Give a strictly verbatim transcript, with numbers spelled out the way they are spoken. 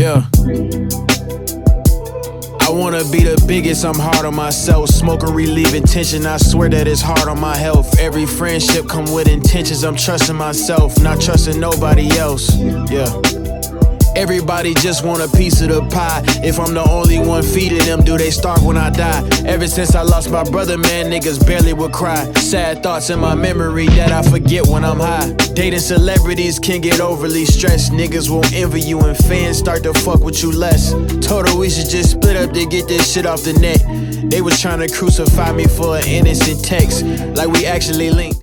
Yeah. I wanna be the biggest, I'm hard on myself. Smoking, relieving tension, I swear that it's hard on my health. Every friendship come with intentions, I'm trusting myself, not trusting nobody else. Yeah. Everybody just want a piece of the pie. If I'm the only one feeding them, do they starve when I die? Ever since I lost my brother, man, niggas barely would cry. Sad thoughts in my memory that I forget when I'm high. Dating celebrities can get overly stressed. Niggas won't envy you and fans start to fuck with you less. Told her we should just split up to get this shit off the net. They was trying to crucify me for an innocent text, like we actually linked.